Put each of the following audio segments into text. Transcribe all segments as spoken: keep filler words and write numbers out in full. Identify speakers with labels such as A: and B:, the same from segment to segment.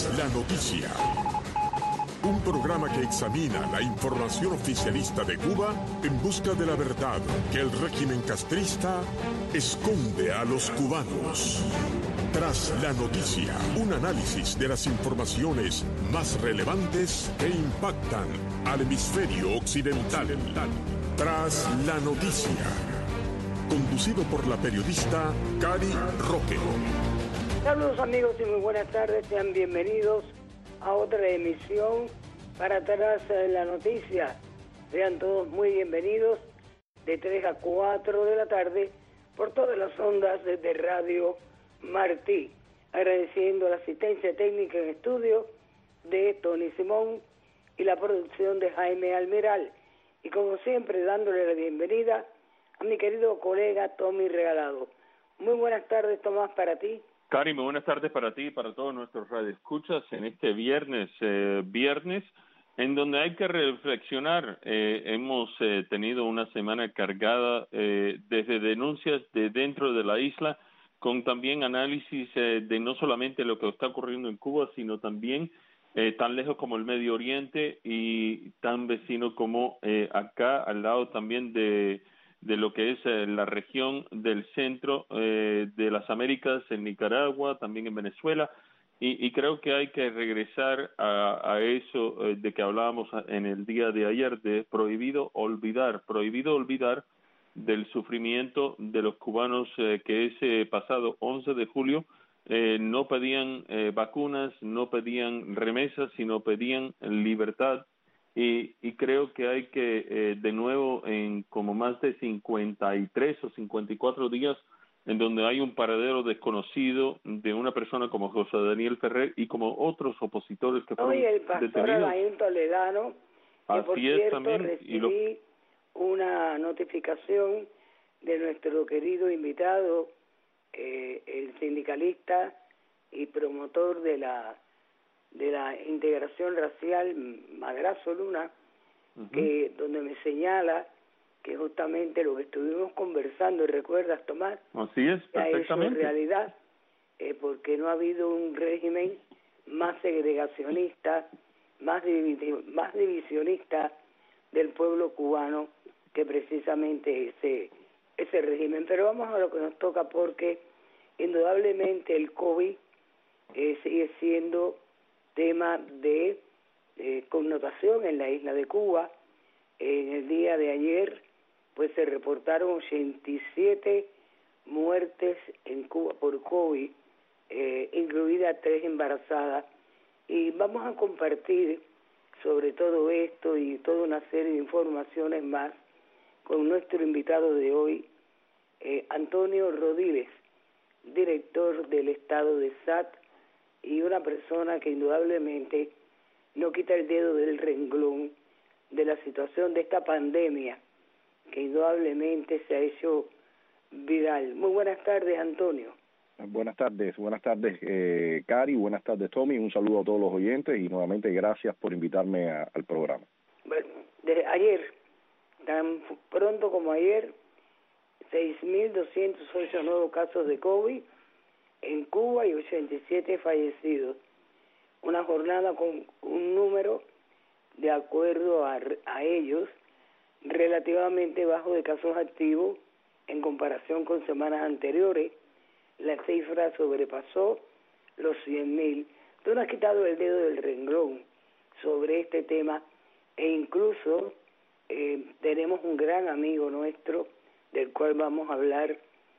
A: Tras la noticia. Un programa que examina la información oficialista de Cuba en busca de la verdad que el régimen castrista esconde a los cubanos. Tras la noticia, un análisis de las informaciones más relevantes que impactan al hemisferio occidental. Tras la noticia. Conducido por la periodista Cari Roque.
B: Saludos amigos y muy buenas tardes, sean bienvenidos a otra emisión para Tras la Noticia. Sean todos muy bienvenidos de tres a cuatro de la tarde por todas las ondas de Radio Martí. Agradeciendo la asistencia técnica en estudio de Tony Simón y la producción de Jaime Almiral. Y como siempre dándole la bienvenida a mi querido colega Tommy Regalado. Muy buenas tardes, Tomás, para ti.
C: Cari, muy buenas tardes para ti y para todos nuestros radioescuchas en este viernes, eh, viernes, en donde hay que reflexionar. Eh, hemos eh, tenido una semana cargada eh, desde denuncias de dentro de la isla, con también análisis eh, de no solamente lo que está ocurriendo en Cuba, sino también eh, tan lejos como el Medio Oriente y tan vecino como eh, acá, al lado también de... de lo que es eh, la región del centro eh, de las Américas, en Nicaragua, también en Venezuela, y, y creo que hay que regresar a, a eso eh, de que hablábamos en el día de ayer, de prohibido olvidar, prohibido olvidar del sufrimiento de los cubanos eh, que ese pasado once de julio eh, no pedían eh, vacunas, no pedían remesas, sino pedían libertad. Y, y creo que hay que, eh, de nuevo, en como más de cincuenta y tres o cincuenta y cuatro días, en donde hay un paradero desconocido de una persona como José Daniel Ferrer y como otros opositores que fueron
B: Oye, el pastor
C: detenidos.
B: Alain Toledano, que
C: Así
B: por
C: es,
B: cierto
C: también,
B: recibí
C: y lo...
B: una notificación de nuestro querido invitado, eh, el sindicalista y promotor de la de la integración racial, Madrazo Luna, uh-huh. que donde me señala que justamente lo que estuvimos conversando, ¿recuerdas, Tomás?
C: Así es, perfectamente.
B: En realidad, eh, porque no ha habido un régimen más segregacionista, más, divi- más divisionista del pueblo cubano que precisamente ese, ese régimen. Pero vamos a lo que nos toca, porque indudablemente el COVID eh, sigue siendo tema de eh, connotación en la isla de Cuba. En el día de ayer pues se reportaron ochenta y siete muertes en Cuba por COVID, eh, incluidas tres embarazadas, y vamos a compartir sobre todo esto y toda una serie de informaciones más con nuestro invitado de hoy, eh, Antonio Rodiles, director del estado de S A T, y una persona que indudablemente no quita el dedo del renglón de la situación de esta pandemia, que indudablemente se ha hecho viral. Muy buenas tardes, Antonio.
D: Buenas tardes, buenas tardes, eh, Cari, buenas tardes, Tommy, un saludo a todos los oyentes y nuevamente gracias por invitarme a, al programa.
B: Bueno, desde ayer, tan pronto como ayer, seis mil doscientos ocho nuevos casos de COVID en Cuba y ochenta y siete fallecidos. Una jornada con un número, de acuerdo a, a ellos, relativamente bajo de casos activos en comparación con semanas anteriores. La cifra sobrepasó los cien mil. Tú no has quitado el dedo del renglón sobre este tema, e incluso eh, tenemos un gran amigo nuestro del cual vamos a hablar,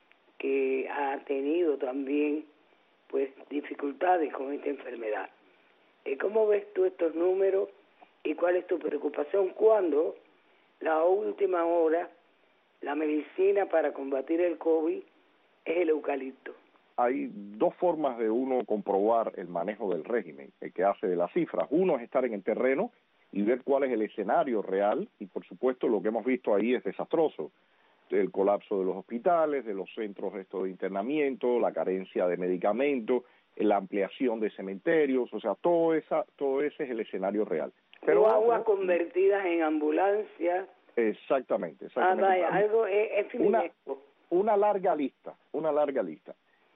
B: que ha tenido también pues dificultades con esta enfermedad. Eh, ¿Cómo ves tú estos números y cuál es tu preocupación cuando la última hora la medicina para combatir el COVID es el eucalipto?
D: Hay dos formas de uno comprobar el manejo del régimen, el que hace de las cifras. Uno es estar en el terreno y ver cuál es el escenario real, y por supuesto lo que hemos visto ahí es desastroso. El colapso de los hospitales, de los centros estos de internamiento, la carencia de medicamentos, la ampliación de cementerios, o sea, todo esa, todo ese es el escenario real.
B: Pero aguas no, convertidas en ambulancias.
D: Exactamente, exactamente.
B: Ah, vaya, algo es, es
D: una, una larga lista, una larga lista.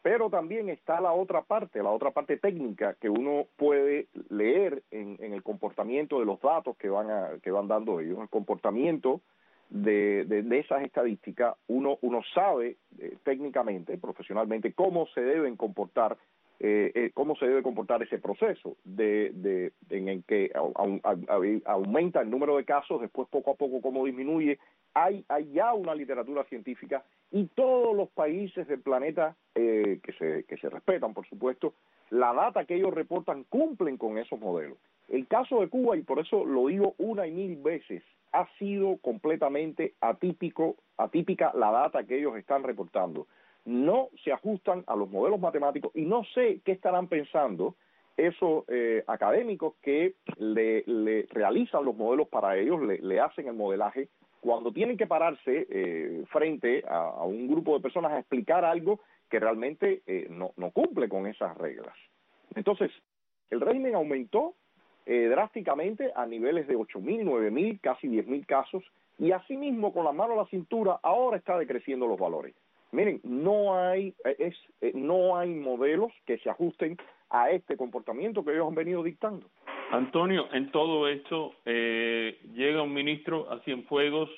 D: pero también está la otra parte, la otra parte técnica que uno puede leer en, en el comportamiento de los datos que van a, que van dando ellos, el comportamiento de, de, de esas estadísticas. Uno, uno sabe eh, técnicamente, profesionalmente, cómo se deben comportar, eh, eh, cómo se debe comportar ese proceso de, de en el que a, a, a, aumenta el número de casos, después poco a poco cómo disminuye. Hay, hay ya una literatura científica y todos los países del planeta eh, que se que se respetan, por supuesto, la data que ellos reportan cumplen con esos modelos. El caso de Cuba, y por eso lo digo una y mil veces, ha sido completamente atípico, atípica la data que ellos están reportando. No se ajustan a los modelos matemáticos y no sé qué estarán pensando esos eh, académicos que le, le realizan los modelos para ellos, le, le hacen el modelaje, cuando tienen que pararse eh, frente a, a un grupo de personas a explicar algo que realmente eh, no, no cumple con esas reglas. Entonces, el régimen aumentó eh, drásticamente a niveles de ocho mil, nueve mil, casi diez mil casos, y asimismo, con la mano a la cintura, ahora está decreciendo los valores. Miren, no hay, es, eh, no hay modelos que se ajusten a este comportamiento que ellos han venido dictando.
C: Antonio, en todo esto eh, llega un ministro a Cienfuegos,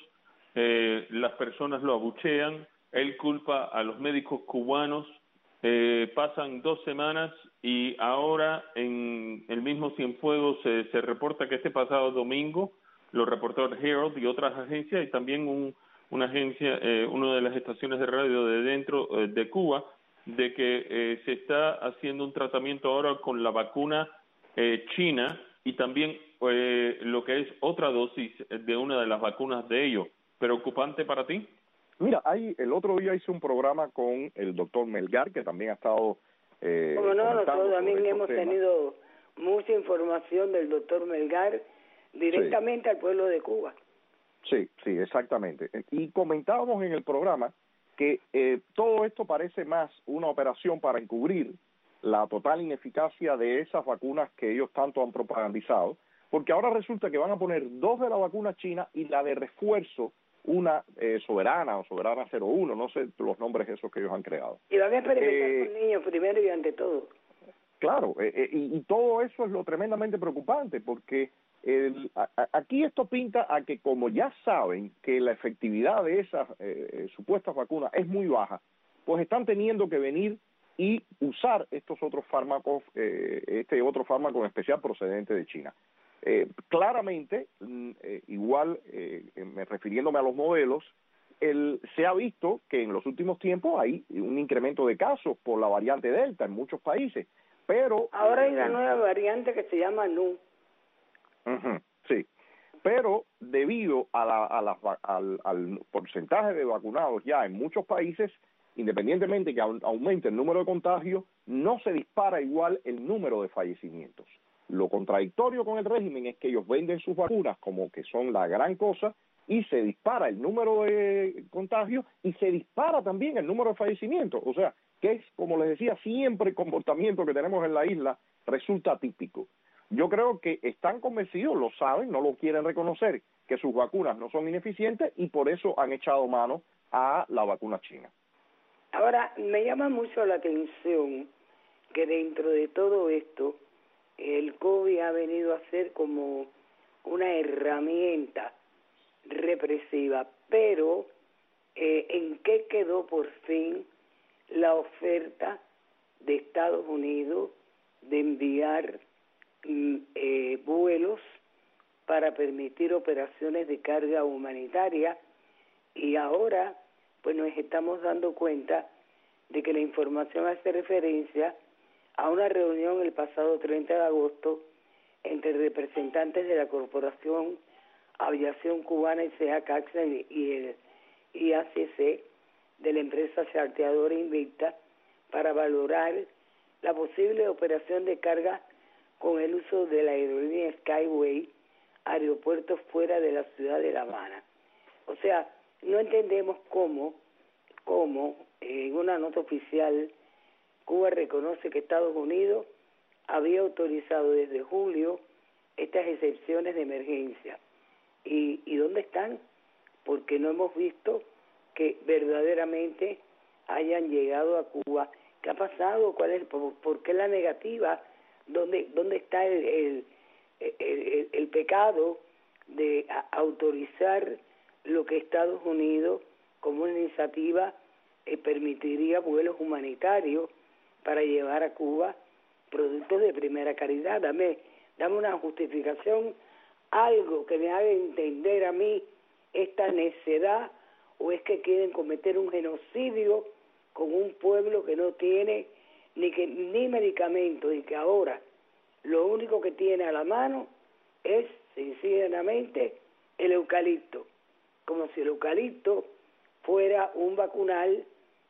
C: eh, las personas lo abuchean, él culpa a los médicos cubanos, eh, pasan dos semanas y ahora en el mismo Cienfuegos eh, se reporta que este pasado domingo, lo reportó el Herald y otras agencias, y también un, una agencia, eh, una de las estaciones de radio de dentro eh, de Cuba, de que eh, se está haciendo un tratamiento ahora con la vacuna Eh, China y también eh, lo que es otra dosis de una de las vacunas de ellos. ¿Preocupante para ti?
D: Mira, hay, el otro día hice un programa con el doctor Melgar, que también ha estado eh,
B: Como no, nosotros también hemos
D: temas.
B: tenido mucha información del doctor Melgar directamente sí. al pueblo de Cuba.
D: Sí, sí, exactamente. Y comentábamos en el programa que eh, todo esto parece más una operación para encubrir la total ineficacia de esas vacunas que ellos tanto han propagandizado, porque ahora resulta que van a poner dos de la vacuna china y la de refuerzo, una eh, soberana o soberana cero uno, no sé los nombres esos que ellos han creado.
B: Y van a experimentar
D: eh,
B: con niños primero y ante todo.
D: Claro, eh, eh, y, y todo eso es lo tremendamente preocupante, porque el, a, a, aquí esto pinta a que, como ya saben que la efectividad de esas eh, supuestas vacunas es muy baja, pues están teniendo que venir y usar estos otros fármacos, eh, este otro fármaco en especial procedente de China. Eh, claramente, eh, igual, eh, me, refiriéndome a los modelos, el, se ha visto que en los últimos tiempos hay un incremento de casos por la variante Delta en muchos países, pero...
B: Ahora hay una eh, nueva variante que se llama Nu.
D: Uh-huh, sí, pero debido a la, a la, al, al porcentaje de vacunados ya en muchos países, independientemente que aumente el número de contagios, no se dispara igual el número de fallecimientos. Lo contradictorio con el régimen es que ellos venden sus vacunas como que son la gran cosa y se dispara el número de contagios y se dispara también el número de fallecimientos. O sea, que es, como les decía, siempre el comportamiento que tenemos en la isla resulta típico. Yo creo que están convencidos, lo saben, no lo quieren reconocer, que sus vacunas no son ineficientes y por eso han echado mano a la vacuna china.
B: Ahora, me llama mucho la atención que dentro de todo esto, el COVID ha venido a ser como una herramienta represiva, pero eh, ¿en qué quedó por fin la oferta de Estados Unidos de enviar eh, vuelos para permitir operaciones de carga humanitaria? Y ahora pues nos estamos dando cuenta de que la información hace referencia a una reunión el pasado treinta de agosto entre representantes de la Corporación Aviación Cubana y C A C A X A y el I A C C de la empresa charteadora Invicta para valorar la posible operación de carga con el uso de la aerolínea Skyway a aeropuertos fuera de la ciudad de La Habana. O sea, no entendemos cómo, cómo en una nota oficial Cuba reconoce que Estados Unidos había autorizado desde julio estas excepciones de emergencia. ¿Y, y dónde están? Porque no hemos visto que verdaderamente hayan llegado a Cuba ¿Qué ha pasado? ¿Cuál es, por, por qué la negativa? ¿Dónde, dónde está el, el, el, el, el pecado de a, autorizar lo que Estados Unidos como una iniciativa eh, permitiría vuelos humanitarios para llevar a Cuba productos de primera calidad? Dame, dame una justificación, algo que me haga entender a mí esta necedad, o es que quieren cometer un genocidio con un pueblo que no tiene ni que ni medicamentos y que ahora lo único que tiene a la mano es sencillamente el eucalipto, como si el eucalipto fuera un vacunal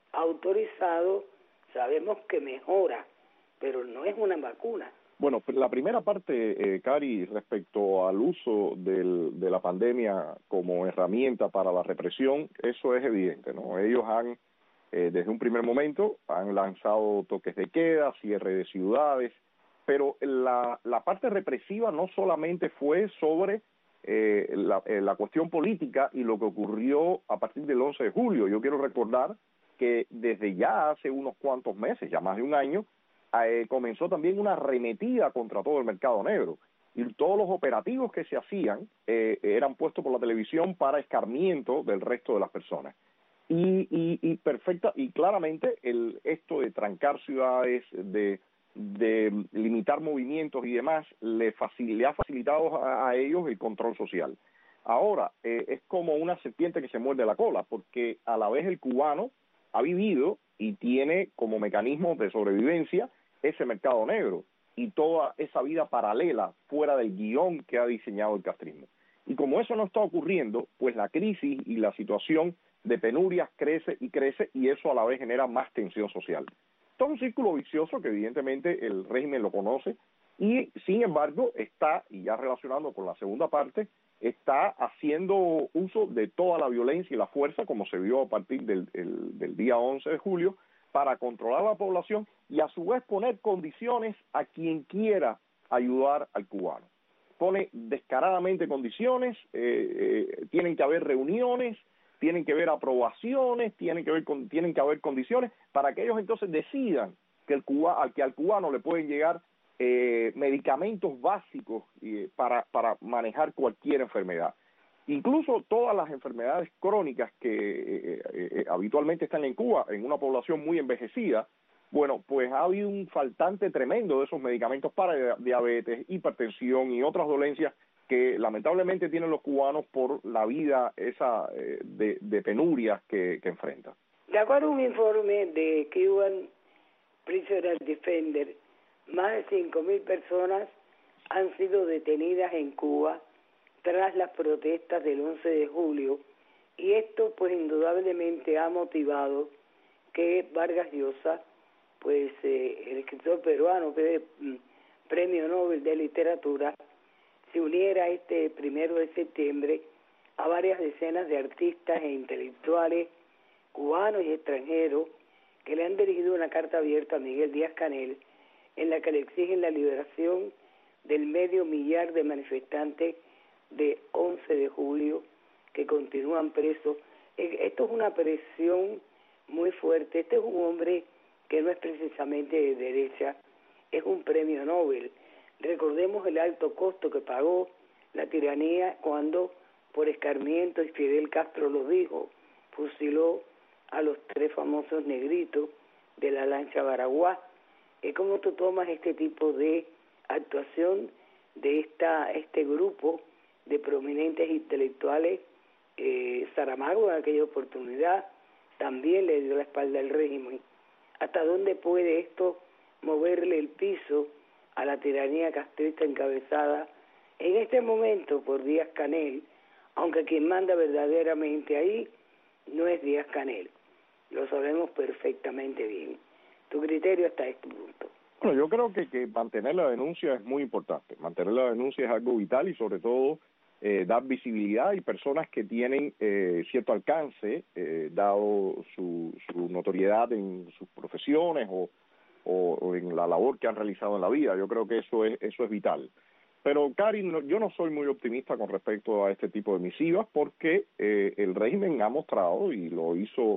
B: autorizado. Sabemos que mejora, pero no es una vacuna.
D: Bueno, la primera parte, eh, Cari, respecto al uso del, de la pandemia como herramienta para la represión, eso es evidente, ¿no? Ellos han, eh, desde un primer momento, han lanzado toques de queda, cierre de ciudades, pero la, la parte represiva no solamente fue sobre eh, la, eh, la cuestión política y lo que ocurrió a partir del once de julio. Yo quiero recordar que desde ya hace unos cuantos meses, ya más de un año, Eh, comenzó también una arremetida contra todo el mercado negro, y todos los operativos que se hacían eh, eran puestos por la televisión para escarmiento del resto de las personas. Y, y, y perfecta y claramente el esto de trancar ciudades, de, de limitar movimientos y demás, le, facil, le ha facilitado a, a ellos el control social. Ahora, eh, es como una serpiente que se muerde la cola, porque a la vez el cubano ha vivido y tiene como mecanismo de sobrevivencia ese mercado negro y toda esa vida paralela fuera del guión que ha diseñado el castrismo. Y como eso no está ocurriendo, pues la crisis y la situación de penurias crece y crece, y eso a la vez genera más tensión social. Todo un círculo vicioso que evidentemente el régimen lo conoce, y sin embargo está, y ya relacionando con la segunda parte, está haciendo uso de toda la violencia y la fuerza, como se vio a partir del, el, del día once de julio, para controlar a la población y a su vez poner condiciones a quien quiera ayudar al cubano. Pone descaradamente condiciones, eh, eh, tienen que haber reuniones, tienen que haber aprobaciones, tienen que haber, tienen que haber condiciones para que ellos entonces decidan que, el cuba, que al cubano le pueden llegar eh, medicamentos básicos eh, para, para manejar cualquier enfermedad. Incluso todas las enfermedades crónicas que eh, eh, habitualmente están en Cuba, en una población muy envejecida, bueno, pues ha habido un faltante tremendo de esos medicamentos para diabetes, hipertensión y otras dolencias que lamentablemente tienen los cubanos por la vida esa eh, de, de penurias que, que enfrentan.
B: De acuerdo a un informe de Cuban Prisoner Defender, más de cinco mil personas han sido detenidas en Cuba tras las protestas del once de julio, y esto pues indudablemente ha motivado que Vargas Llosa, pues eh, el escritor peruano que es mm, Premio Nobel de Literatura, se uniera este primero de septiembre a varias decenas de artistas e intelectuales cubanos y extranjeros que le han dirigido una carta abierta a Miguel Díaz-Canel, en la que le exigen la liberación del medio millar de manifestantes de once de julio que continúan presos. Esto es una presión muy fuerte. Este es un hombre que no es precisamente de derecha, es un premio Nobel. Recordemos el alto costo que pagó la tiranía cuando, por escarmiento, y Fidel Castro lo dijo, fusiló a los tres famosos negritos de la lancha Baraguá. ¿Cómo tú tomas este tipo de actuación de esta este grupo de prominentes intelectuales? eh, Saramago en aquella oportunidad también le dio la espalda al régimen. ¿Hasta dónde puede esto moverle el piso a la tiranía castrista encabezada en este momento por Díaz-Canel, aunque quien manda verdaderamente ahí no es Díaz-Canel? Lo sabemos perfectamente bien. Tu criterio hasta este punto.
D: Bueno, yo creo que, que mantener la denuncia es muy importante. Mantener la denuncia es algo vital, y sobre todo eh, dar visibilidad, y personas que tienen eh, cierto alcance, eh, dado su, su notoriedad en sus profesiones o, o, o en la labor que han realizado en la vida. Yo creo que eso es eso es vital. Pero, Cari, no, yo no soy muy optimista con respecto a este tipo de misivas, porque eh, el régimen ha mostrado, y lo hizo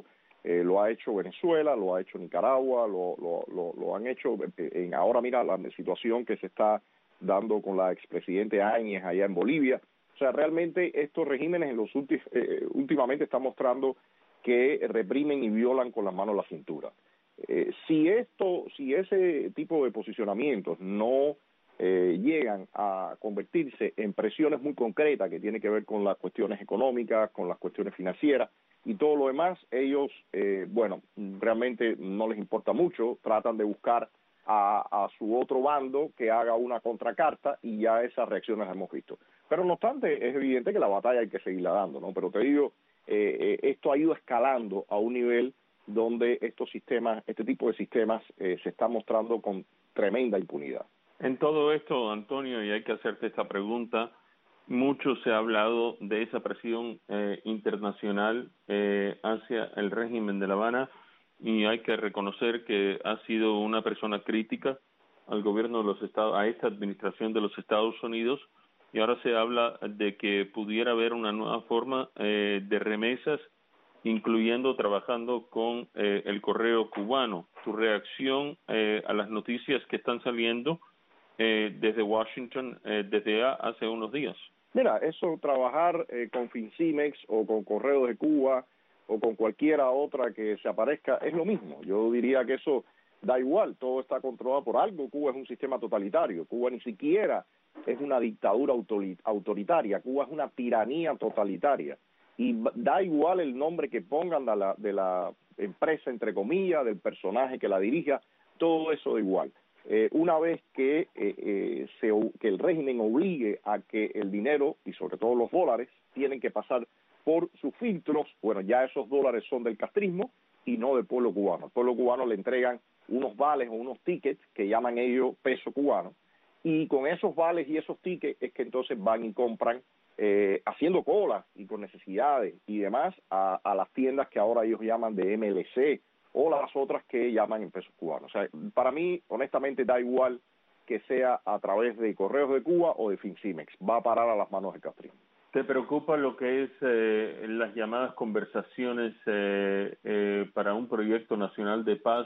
D: eh, lo ha hecho Venezuela, lo ha hecho Nicaragua, lo, lo, lo, lo han hecho, en ahora mira la situación que se está dando con la expresidente Áñez allá en Bolivia. O sea, realmente estos regímenes en los últimos, eh, últimamente están mostrando que reprimen y violan con las manos la cintura. Eh, si esto, si ese tipo de posicionamientos no eh, llegan a convertirse en presiones muy concretas que tienen que ver con las cuestiones económicas, con las cuestiones financieras y todo lo demás, ellos, eh, bueno, realmente no les importa mucho, tratan de buscar a, a su otro bando que haga una contracarta y ya esas reacciones las hemos visto. Pero no obstante, es evidente que la batalla hay que seguirla dando, ¿no? Pero te digo, eh, eh, esto ha ido escalando a un nivel donde estos sistemas, este tipo de sistemas eh, se están mostrando con tremenda impunidad.
C: En todo esto, Antonio, y hay que hacerte esta pregunta, mucho se ha hablado de esa presión eh, internacional eh, hacia el régimen de La Habana, y hay que reconocer que ha sido una persona crítica al gobierno de los Estados, a esta administración de los Estados Unidos, y ahora se habla de que pudiera haber una nueva forma eh, de remesas, incluyendo trabajando con eh, el correo cubano. Tu reacción eh, a las noticias que están saliendo eh, desde Washington eh, desde ya hace unos días.
D: Mira, eso, trabajar eh, con Fincimex o con Correos de Cuba o con cualquiera otra que se aparezca es lo mismo. Yo diría que eso da igual, todo está controlado por algo. Cuba es un sistema totalitario, Cuba ni siquiera es una dictadura autoritaria, Cuba es una tiranía totalitaria. Y da igual el nombre que pongan de la, de la empresa, entre comillas, del personaje que la dirija, todo eso da igual. Eh, una vez que, eh, eh, se, que el régimen obligue a que el dinero, y sobre todo los dólares, tienen que pasar por sus filtros, bueno, ya esos dólares son del castrismo y no del pueblo cubano. Al pueblo cubano le entregan unos vales o unos tickets que llaman ellos peso cubano, y con esos vales y esos tickets es que entonces van y compran, eh, haciendo colas y con necesidades y demás, a, a las tiendas que ahora ellos llaman de M L C o las otras que llaman en pesos cubanos. O sea, para mí, honestamente, da igual que sea a través de Correos de Cuba o de Fincimex, va a parar a las manos del castrismo.
C: ¿Te preocupa lo que es eh, las llamadas conversaciones eh, eh, para un proyecto nacional de paz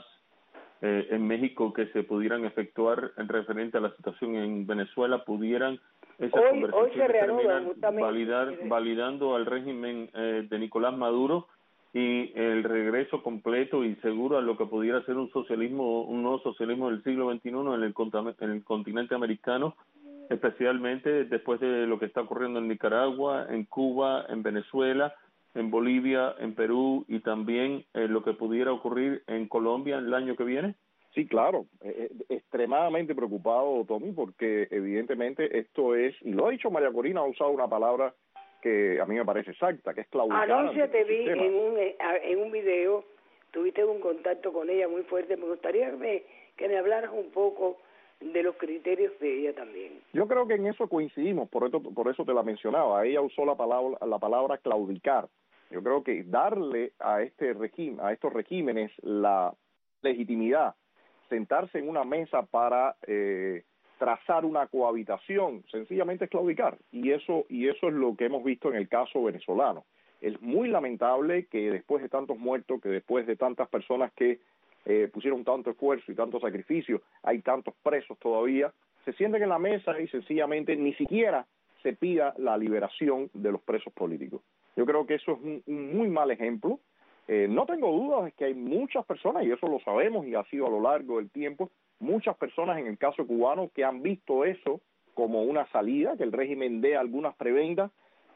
C: eh, en México que se pudieran efectuar en referente a la situación en Venezuela? ¿Pudieran esas
B: hoy,
C: conversaciones
B: hoy se reanuda,
C: terminar validar, validando al régimen eh, de Nicolás Maduro y el regreso completo y seguro a lo que pudiera ser un socialismo, un nuevo socialismo del siglo veintiuno en el, en el continente americano, especialmente después de lo que está ocurriendo en Nicaragua, en Cuba, en Venezuela, en Bolivia, en Perú y también eh, lo que pudiera ocurrir en Colombia el año que viene?
D: Sí, claro, eh, extremadamente preocupado, Tommy, porque evidentemente esto es, y lo ha dicho María Corina, ha usado una palabra que a mí me parece exacta, que es claudicar.
B: Anoche te vi en un, en un video, tuviste un contacto con ella muy fuerte, me gustaría que me, que me hablaras un poco de los criterios de ella también.
D: Yo creo que en eso coincidimos, por eso, por eso te la mencionaba, ella usó la palabra, la palabra claudicar. Yo creo que darle a este régimen, a estos regímenes la legitimidad, sentarse en una mesa para eh, trazar una cohabitación, sencillamente es claudicar, y eso y eso es lo que hemos visto en el caso venezolano. Es muy lamentable que después de tantos muertos, que después de tantas personas que eh, pusieron tanto esfuerzo y tanto sacrificio, hay tantos presos todavía, se sienten en la mesa y sencillamente ni siquiera se pida la liberación de los presos políticos. Yo creo que eso es un, un muy mal ejemplo. Eh, no tengo dudas de que hay muchas personas, y eso lo sabemos y ha sido a lo largo del tiempo, muchas personas en el caso cubano que han visto eso como una salida, que el régimen dé algunas prebendas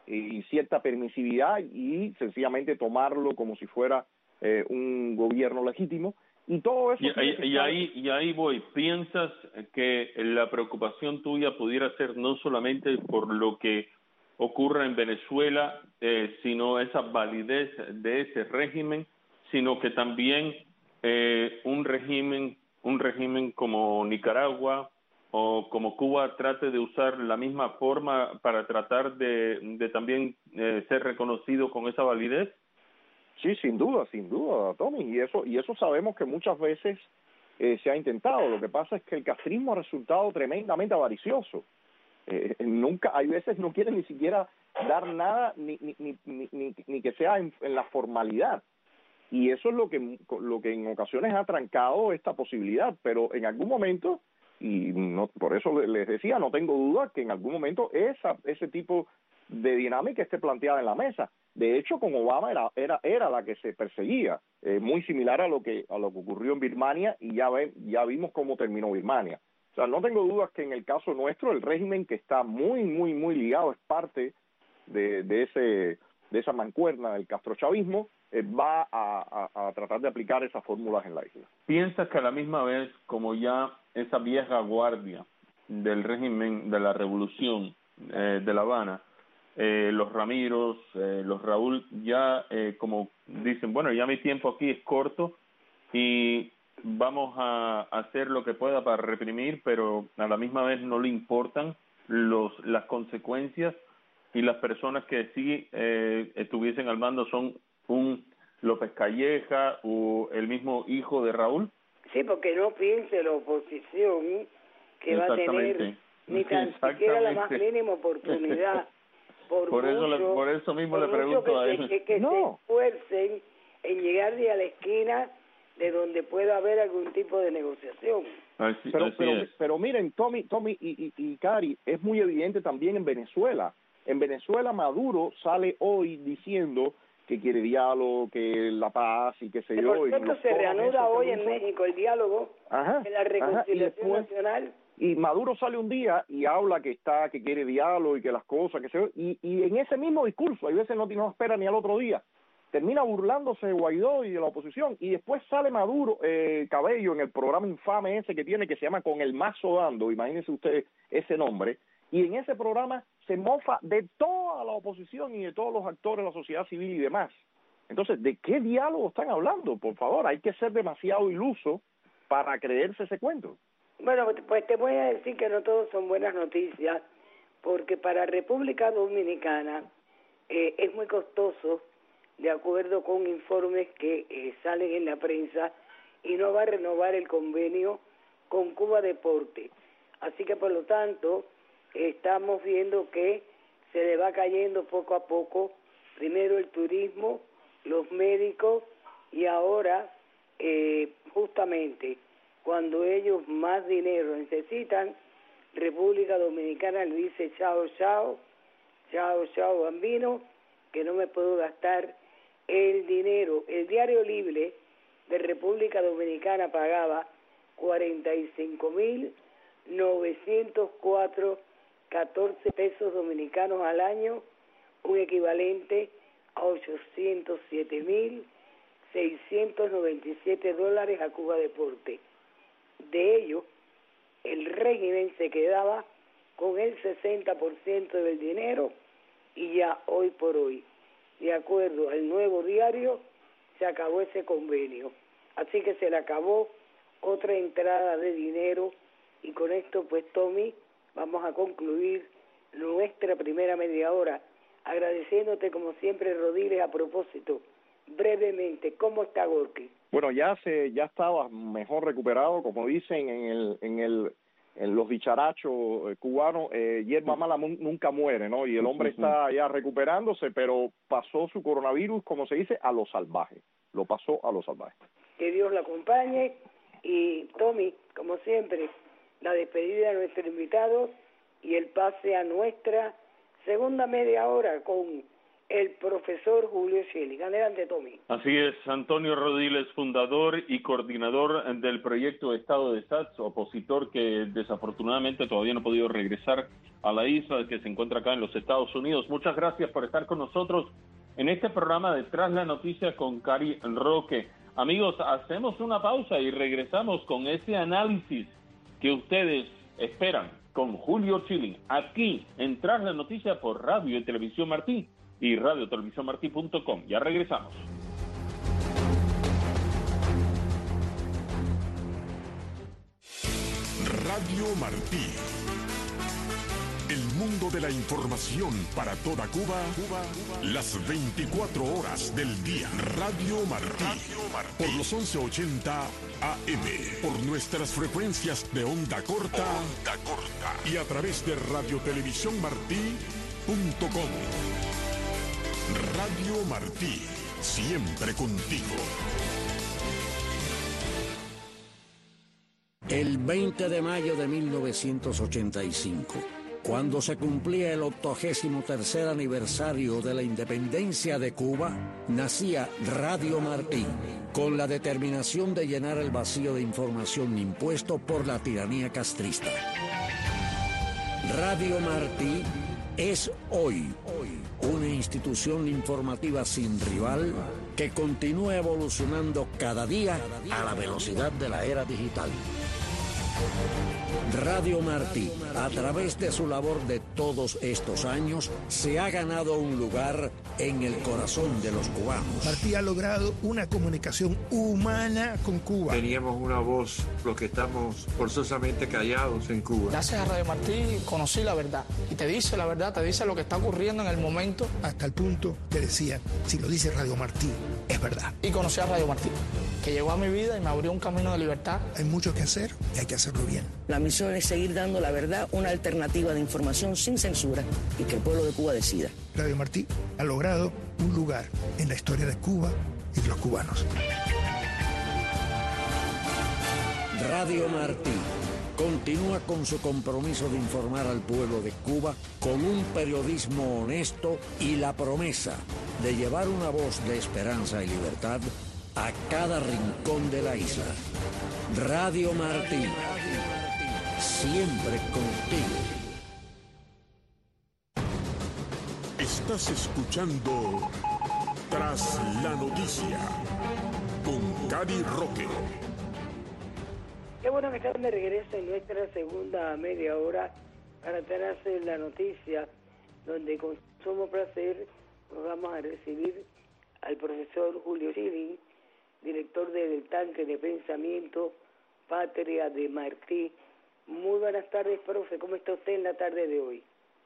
D: y cierta permisividad y sencillamente tomarlo como si fuera eh, un gobierno legítimo. Y todo eso...
C: Y, y, y, ahí, y ahí voy, ¿piensas que la preocupación tuya pudiera ser no solamente por lo que ocurra en Venezuela, eh, sino esa validez de ese régimen, sino que también eh, un régimen un régimen como Nicaragua o como Cuba trate de usar la misma forma para tratar de, de también eh, ser reconocido con esa validez?
D: Sí, sin duda, sin duda, Tommy, y eso y eso sabemos que muchas veces eh, se ha intentado. Lo que pasa es que el castrismo ha resultado tremendamente avaricioso. Eh, nunca, hay veces no quieren ni siquiera dar nada, ni ni ni ni, ni que sea en, en la formalidad. y eso es lo que lo que en ocasiones ha trancado esta posibilidad, pero en algún momento, y no por eso les decía, no tengo duda que en algún momento esa ese tipo de dinámica esté planteada en la mesa. De hecho, con Obama era era era la que se perseguía, eh, muy similar a lo que a lo que ocurrió en Birmania, y ya ven, ya vimos cómo terminó Birmania. O sea, no tengo dudas que en el caso nuestro el régimen, que está muy muy muy ligado, es parte de, de ese de esa mancuerna del castrochavismo, eh, va a, a, a tratar de aplicar esas fórmulas en la isla.
C: ¿Piensas que a la misma vez, como ya esa vieja guardia del régimen de la revolución eh, de La Habana, eh, los Ramiros, eh, los Raúl, ya eh, como dicen, bueno, ya mi tiempo aquí es corto y vamos a hacer lo que pueda para reprimir, pero a la misma vez no le importan los las consecuencias, y las personas que sí eh, estuviesen al mando son un López Calleja o el mismo hijo de Raúl?
B: Sí, porque no piense la oposición que va a tener ni tan siquiera la más mínima oportunidad. Por,
C: por,
B: mucho,
C: eso le, por eso mismo
B: por
C: le pregunto
B: que
C: a
B: se,
C: él.
B: Que, que no. se esfuercen en llegar a la esquina de donde pueda haber algún tipo de negociación.
C: Así,
D: pero,
C: así
D: pero,
C: es.
D: pero miren, Tommy, Tommy y, y, y Cari, es muy evidente también en Venezuela. En Venezuela Maduro sale hoy diciendo que quiere diálogo, que la paz y qué sé yo.
B: Por cierto, se reanuda hoy en México el diálogo
D: ajá,
B: de la reconciliación
D: ajá, y después,
B: nacional.
D: Y Maduro sale un día y habla que está, que quiere diálogo y que las cosas, que se yo, y, y en ese mismo discurso, hay veces no, no espera ni al otro día, termina burlándose de Guaidó y de la oposición, y después sale Maduro, eh, Cabello, en el programa infame ese que tiene, que se llama Con el Mazo Dando, imagínense ustedes ese nombre, y en ese programa se mofa de toda la oposición y de todos los actores de la sociedad civil y demás. Entonces, ¿de qué diálogo están hablando? Por favor, hay que ser demasiado iluso para creerse ese cuento.
B: Bueno, pues te voy a decir que no todos son buenas noticias, porque para República Dominicana eh, es muy costoso, de acuerdo con informes que eh, salen en la prensa, y no va a renovar el convenio con Cuba Deporte. Así que, por lo tanto, estamos viendo que se le va cayendo poco a poco, primero el turismo, los médicos, y ahora, eh, justamente, cuando ellos más dinero necesitan, República Dominicana le dice chao, chao, chao, chao, bambino, que no me puedo gastar el dinero. El Diario Libre de República Dominicana pagaba cuarenta y cinco mil novecientos cuatro catorce pesos dominicanos al año, un equivalente a ochocientos siete mil seiscientos noventa y siete dólares a Cuba Deporte. De ello, el régimen se quedaba con el sesenta por ciento del dinero, y ya hoy por hoy, de acuerdo al Nuevo Diario, se acabó ese convenio. Así que se le acabó otra entrada de dinero, y con esto, pues, Tommy, vamos a concluir nuestra primera media hora, agradeciéndote como siempre, Rodiles. A propósito, brevemente, ¿cómo está Gorky?
D: Bueno, ya se ya estaba mejor recuperado, como dicen en el en el en los dicharachos cubanos, eh, hierba mala nunca muere, ¿no? Y el hombre está ya recuperándose, pero pasó su coronavirus, como se dice, a lo salvaje. Lo pasó a lo salvaje.
B: Que Dios lo acompañe. Y Tommy, como siempre, la despedida de nuestro invitado y el pase a nuestra segunda media hora con el profesor Julio Schilling. Adelante, Tommy.
C: Así es, Antonio Rodiles, fundador y coordinador del proyecto Estado de S A T, opositor que desafortunadamente todavía no ha podido regresar a la isla, que se encuentra acá en los Estados Unidos. Muchas gracias por estar con nosotros en este programa de Tras la Noticia con Cari Roque. Amigos, hacemos una pausa y regresamos con ese análisis que ustedes esperan con Julio Schilling, aquí en Tras la Noticia por Radio y Televisión Martí y radio televisión martí punto com. Ya regresamos.
A: Radio Martí. El mundo de la información para toda Cuba, Cuba, Cuba. Las veinticuatro horas del día. Radio Martí. Radio Martí. Por los once ochenta A M. Por nuestras frecuencias de onda corta. Onda corta. Y a través de radio televisión martí punto com. Radio Martí, siempre contigo.
E: El veinte de mayo de mil novecientos ochenta y cinco, cuando se cumplía el octogésimo tercer aniversario de la independencia de Cuba, nacía Radio Martí, con la determinación de llenar el vacío de información impuesto por la tiranía castrista. Radio Martí es hoy, hoy una institución informativa sin rival que continúa evolucionando cada día a la velocidad de la era digital. Radio Martí, a través de su labor de todos estos años, se ha ganado un lugar en el corazón de los cubanos.
F: Martí ha logrado una comunicación humana con Cuba.
G: Teníamos una voz, los que estamos forzosamente callados en Cuba.
H: Gracias a Radio Martí conocí la verdad. Y te dice la verdad, te dice lo que está ocurriendo en el momento.
F: Hasta el punto que decía, si lo dice Radio Martí, es verdad.
H: Y conocí a Radio Martí, que llegó a mi vida y me abrió un camino de libertad.
F: Hay mucho que hacer y hay que hacerlo bien.
I: La misión es seguir dando la verdad, una alternativa de información sin censura y que el pueblo de Cuba decida.
F: Radio Martí ha logrado un lugar en la historia de Cuba y de los cubanos.
E: Radio Martí continúa con su compromiso de informar al pueblo de Cuba con un periodismo honesto y la promesa de llevar una voz de esperanza y libertad a cada rincón de la isla. Radio Martí, siempre contigo.
A: Estás escuchando Tras la Noticia con Cari Roque.
B: Qué bueno que están de regreso en nuestra segunda media hora para traerse la noticia, donde con sumo placer nos vamos a recibir al profesor Julio Schilling, director del Tanque de Pensamiento Patria de Martí. Muy buenas tardes, profe. ¿Cómo está usted en la tarde de hoy?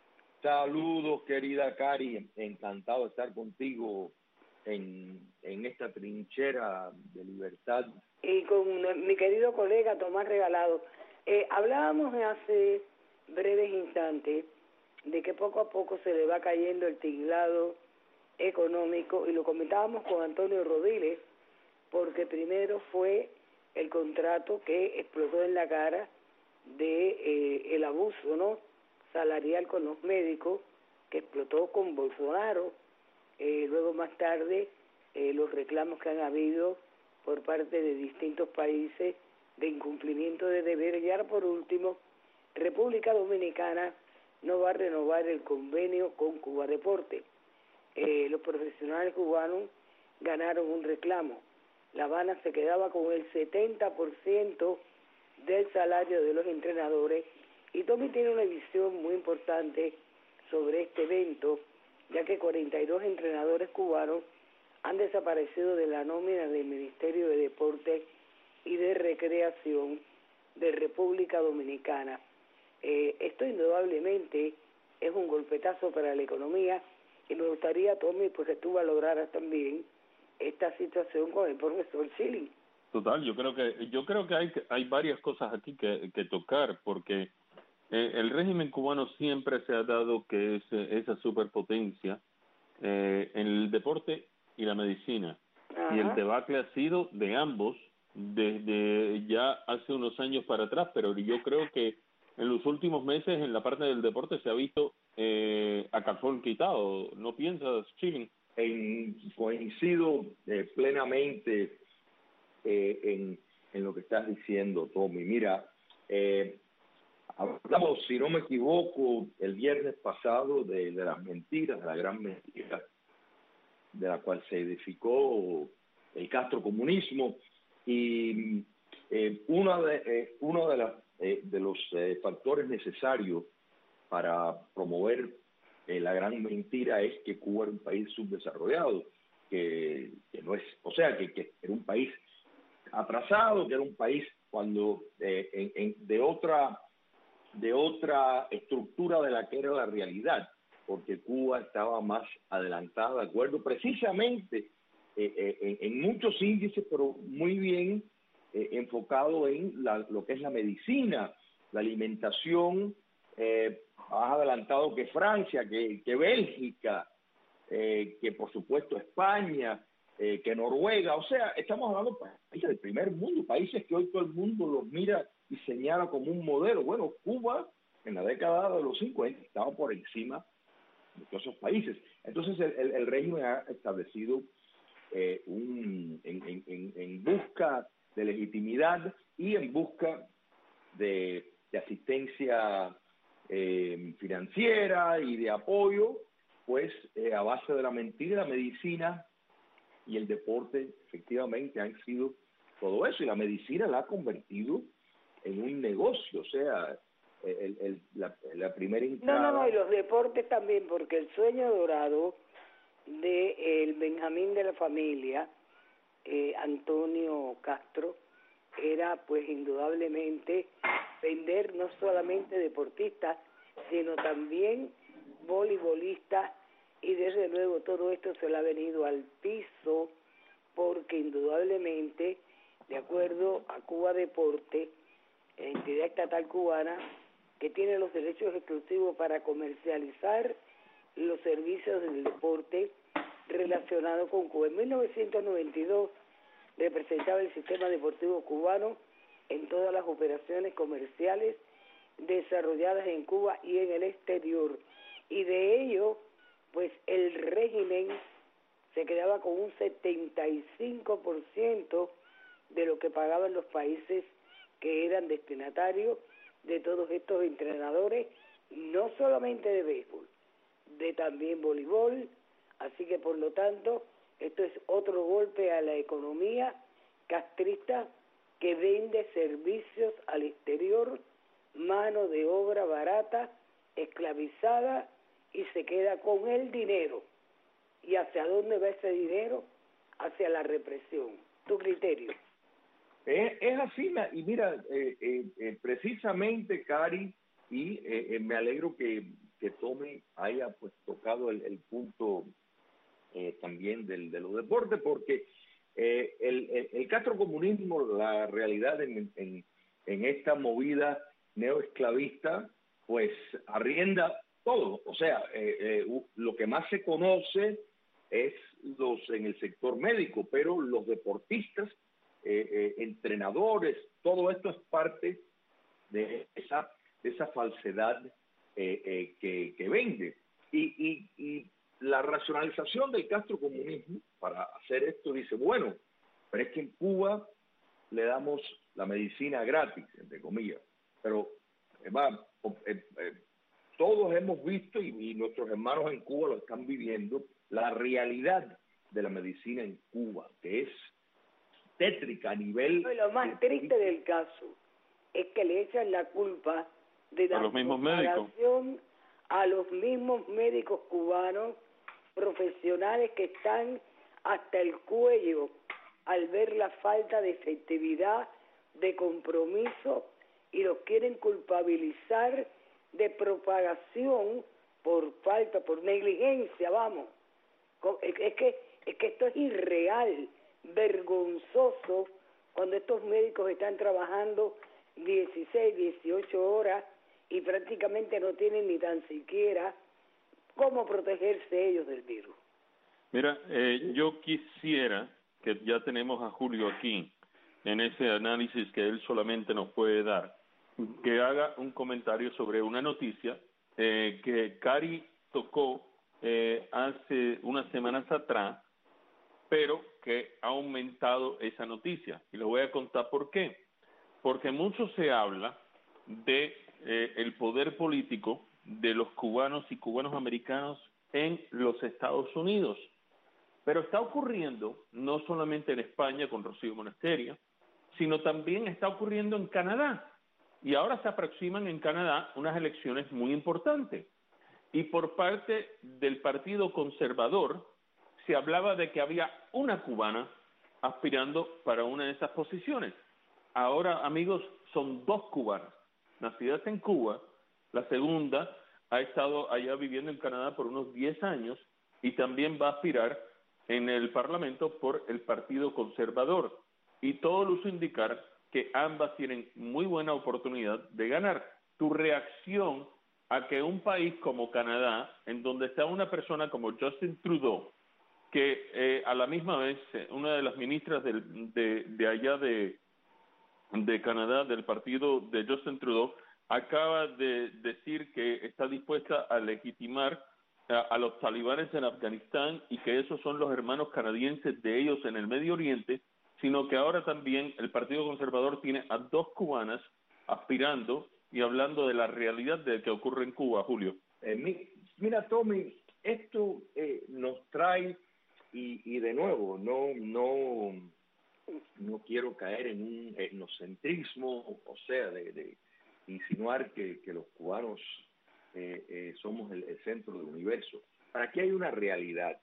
J: Saludos, querida Cari. Encantado de estar contigo en, en esta trinchera de libertad.
B: Y con mi querido colega Tomás Regalado. Eh, hablábamos hace breves instantes de que poco a poco se le va cayendo el tinglado económico, y lo comentábamos con Antonio Rodiles, porque primero fue el contrato que explotó en la cara de eh, el abuso, ¿no?, salarial con los médicos, que explotó con Bolsonaro. Eh, luego más tarde eh, los reclamos que han habido por parte de distintos países de incumplimiento de deberes, y ahora por último República Dominicana no va a renovar el convenio con Cuba Deporte. Eh, los profesionales cubanos ganaron un reclamo. La Habana se quedaba con el setenta por ciento del salario de los entrenadores, y Tommy tiene una visión muy importante sobre este evento, ya que cuarenta y dos entrenadores cubanos han desaparecido de la nómina del Ministerio de Deportes y de Recreación de República Dominicana. Eh, esto indudablemente es un golpetazo para la economía, y me gustaría, Tommy, pues que tú valoraras también esta situación con el profesor Schilling.
C: Total, yo creo que yo creo que hay hay varias cosas aquí que, que tocar, porque eh, el régimen cubano siempre se ha dado que es eh, esa superpotencia eh, en el deporte y la medicina. Ajá. Y el debacle ha sido de ambos desde ya hace unos años para atrás, pero yo creo que en los últimos meses en la parte del deporte se ha visto eh, a calzón quitado. ¿No piensas, Schilling?
J: En, coincido eh, plenamente eh, en, en lo que estás diciendo, Tommy. Mira, eh, hablamos, si no me equivoco, el viernes pasado de, de las mentiras, de la gran mentira de la cual se edificó el castrocomunismo, y eh, uno de eh, uno de, la, eh, de los eh, factores necesarios para promover eh, la gran mentira es que Cuba era un país subdesarrollado, que, que no es, o sea, que, que era un país atrasado, que era un país cuando eh, en, en, de otra de otra estructura de la que era la realidad, porque Cuba estaba más adelantada, de acuerdo, precisamente eh, eh, en, en muchos índices, pero muy bien eh, enfocado en la, lo que es la medicina, la alimentación, eh, más adelantado que Francia, que, que Bélgica, eh, que por supuesto España, eh, que Noruega. O sea, estamos hablando de países del primer mundo, países que hoy todo el mundo los mira y señala como un modelo. Bueno, Cuba en la década de los cincuenta estaba por encima de todos esos países. Entonces el, el, el régimen ha establecido eh, un, en, en, en busca de legitimidad y en busca de, de asistencia eh, financiera y de apoyo, pues eh, a base de la mentira, la medicina y el deporte efectivamente han sido todo eso, y la medicina la ha convertido en un negocio. O sea, el, el, la, la primera entrada...
B: No, no, no, y los deportes también, porque el sueño dorado de eh, el Benjamín de la familia, eh, Antonio Castro, era pues indudablemente vender no solamente deportistas, sino también voleibolistas, y desde luego todo esto se le ha venido al piso, porque indudablemente, de acuerdo a Cuba Deporte, entidad estatal cubana, que tiene los derechos exclusivos para comercializar los servicios del deporte relacionado con Cuba. En mil novecientos noventa y dos representaba el sistema deportivo cubano en todas las operaciones comerciales desarrolladas en Cuba y en el exterior, y de ello pues el régimen se quedaba con un setenta y cinco por ciento de lo que pagaban los países que eran destinatarios de todos estos entrenadores, no solamente de béisbol, de también voleibol. Así que por lo tanto esto es otro golpe a la economía castrista, que vende servicios al exterior, mano de obra barata, esclavizada, y se queda con el dinero. ¿Y hacia dónde va ese dinero? Hacia la represión. ¿Tu criterio?
J: Es, es así, y mira, eh, eh, eh, precisamente, Cari, y eh, eh, me alegro que, que Tommy haya pues tocado el, el punto eh, también del, de los deportes, porque eh, el, el, el castrocomunismo, la realidad en, en, en esta movida neoesclavista, pues arrienda todo. O sea, eh, eh, lo que más se conoce es los en el sector médico, pero los deportistas, eh, eh, entrenadores, todo esto es parte de esa, de esa falsedad eh, eh, que, que vende. Y, y, y la racionalización del castrocomunismo para hacer esto dice, bueno, pero es que en Cuba le damos la medicina gratis, entre comillas, pero eh, va, eh, eh, todos hemos visto, y, y nuestros hermanos en Cuba lo están viviendo, la realidad de la medicina en Cuba, que es tétrica a nivel...
B: Y lo más triste del caso es que le echan la culpa de la
C: a los mismos médicos,
B: a los mismos médicos cubanos profesionales, que están hasta el cuello al ver la falta de efectividad, de compromiso, y los quieren culpabilizar de propagación por falta, por negligencia, vamos. Es que, es que esto es irreal, vergonzoso, cuando estos médicos están trabajando dieciséis, dieciocho horas y prácticamente no tienen ni tan siquiera cómo protegerse ellos del virus.
C: Mira, eh, yo quisiera, que ya tenemos a Julio aquí, en ese análisis que él solamente nos puede dar, que haga un comentario sobre una noticia eh, que Cari tocó eh, hace unas semanas atrás, pero que ha aumentado esa noticia. Y le voy a contar por qué. Porque mucho se habla de eh, el poder político de los cubanos y cubanos americanos en los Estados Unidos. Pero está ocurriendo no solamente en España con Rocío Monasterio, sino también está ocurriendo en Canadá. Y ahora se aproximan en Canadá unas elecciones muy importantes. Y por parte del Partido Conservador se hablaba de que había una cubana aspirando para una de esas posiciones. Ahora, amigos, son dos cubanas, nacidas en Cuba. La segunda ha estado allá viviendo en Canadá por unos diez años y también va a aspirar en el Parlamento por el Partido Conservador. Y todo luce indicar que ambas tienen muy buena oportunidad de ganar. Tu reacción a que un país como Canadá, en donde está una persona como Justin Trudeau, que eh, a la misma vez una de las ministras del, de, de allá de, de Canadá, del partido de Justin Trudeau, acaba de decir que está dispuesta a legitimar a, a los talibanes en Afganistán y que esos son los hermanos canadienses de ellos en el Medio Oriente, sino que ahora también el Partido Conservador tiene a dos cubanas aspirando y hablando de la realidad de que ocurre en Cuba, Julio.
J: Eh, mi, mira, Tommy, esto eh, nos trae, y, y de nuevo, no, no, no quiero caer en un etnocentrismo, o sea, de, de insinuar que, que los cubanos eh, eh, somos el, el centro del universo. Para aquí hay una realidad,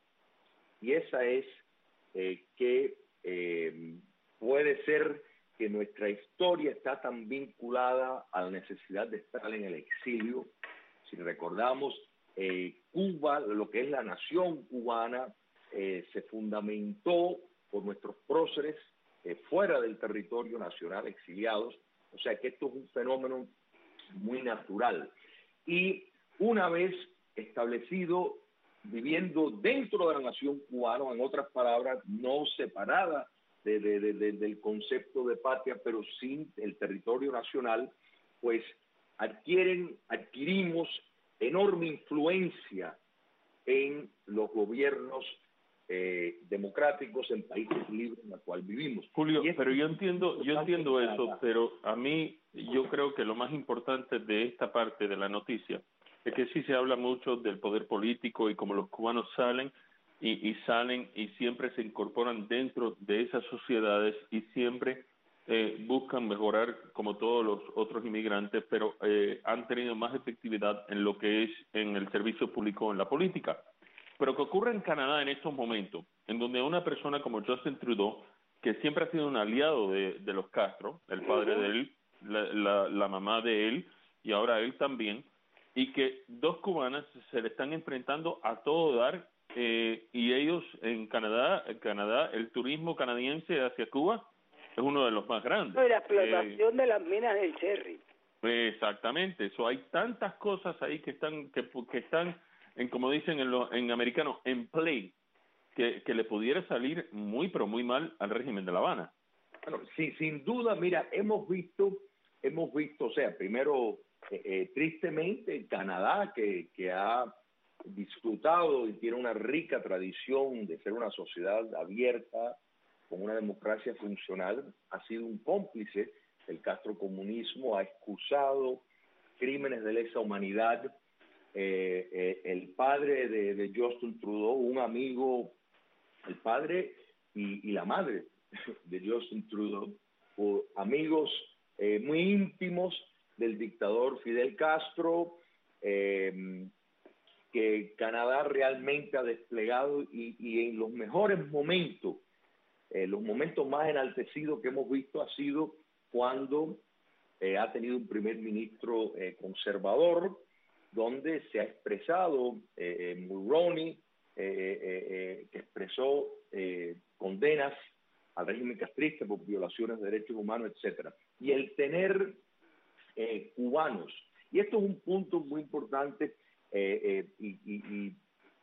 J: y esa es eh, que eh, puede ser que nuestra historia está tan vinculada a la necesidad de estar en el exilio. Si recordamos, eh, Cuba, lo que es la nación cubana, eh, se fundamentó por nuestros próceres eh, fuera del territorio nacional, exiliados. O sea que esto es un fenómeno muy natural. Y una vez establecido, viviendo dentro de la nación cubana, en otras palabras, no separada de, de, de, de, del concepto de patria, pero sin el territorio nacional, pues adquieren, adquirimos enorme influencia en los gobiernos eh, democráticos en países libres en los cuales vivimos.
C: Julio, pero yo entiendo, yo entiendo eso, pero a mí yo creo que lo más importante de esta parte de la noticia es que sí se habla mucho del poder político y cómo los cubanos salen y, y salen y siempre se incorporan dentro de esas sociedades y siempre eh, buscan mejorar como todos los otros inmigrantes, pero eh, han tenido más efectividad en lo que es en el servicio público, en la política. Pero que ocurre en Canadá en estos momentos, en donde una persona como Justin Trudeau, que siempre ha sido un aliado de, de los Castro, el padre de él, la, la, la mamá de él y ahora él también, y que dos cubanas se le están enfrentando a todo dar, eh, y ellos en Canadá, en Canadá, el turismo canadiense hacia Cuba es uno de los más grandes.
B: No, y la explotación
C: eh,
B: de las minas del Cherry.
C: Exactamente, eso hay tantas cosas ahí que están que, que están en, como dicen en, lo, en americano, en play, que, que le pudiera salir muy pero muy mal al régimen de La Habana.
J: Bueno, sí, sin duda, mira, hemos visto, hemos visto, o sea, primero, eh, eh, tristemente, Canadá, que, que ha disfrutado y tiene una rica tradición de ser una sociedad abierta, con una democracia funcional, ha sido un cómplice del castrocomunismo, ha excusado crímenes de lesa humanidad. Eh, eh, el padre de, de Justin Trudeau, un amigo, el padre y, y la madre de Justin Trudeau, o amigos eh, muy íntimos del dictador Fidel Castro, eh, que Canadá realmente ha desplegado y, y en los mejores momentos, eh, los momentos más enaltecidos que hemos visto ha sido cuando eh, ha tenido un primer ministro eh, conservador, donde se ha expresado eh, Mulroney, eh, eh, eh, que expresó eh, condenas al régimen castrista por violaciones de derechos humanos, etcétera. Y el tener eh, cubanos, y esto es un punto muy importante, eh, eh, y, y, y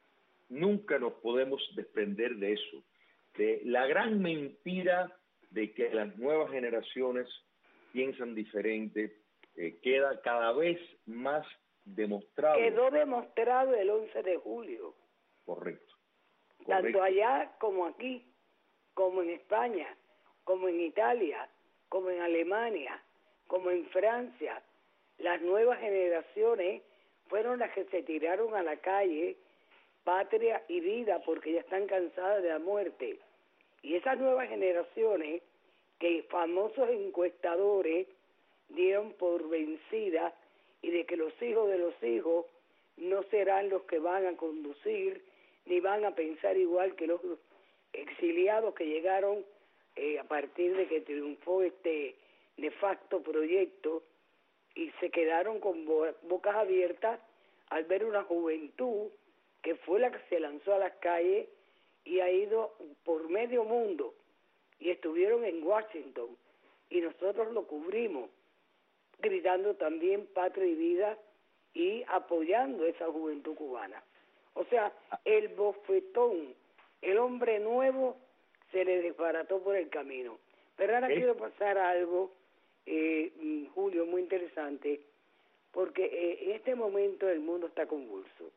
J: nunca nos podemos desprender de eso, de la gran mentira de que las nuevas generaciones piensan diferente, eh, queda cada vez más demostrado.
B: Quedó demostrado el once de julio.
J: Correcto. Correcto.
B: Tanto allá como aquí, como en España, como en Italia, como en Alemania, como en Francia, las nuevas generaciones fueron las que se tiraron a la calle, patria y vida, porque ya están cansadas de la muerte. Y esas nuevas generaciones, que famosos encuestadores dieron por vencidas, y de que los hijos de los hijos no serán los que van a conducir, ni van a pensar igual que los exiliados que llegaron eh, a partir de que triunfó este nefasto proyecto, y se quedaron con bo- bocas abiertas al ver una juventud que fue la que se lanzó a las calles y ha ido por medio mundo, y estuvieron en Washington, y nosotros lo cubrimos, gritando también patria y vida y apoyando esa juventud cubana. O sea, el bofetón el hombre nuevo se le desbarató por el camino. Pero ahora ¿Eh? quiero pasar a algo, eh, Julio, muy interesante, porque eh, en este momento el mundo está convulso.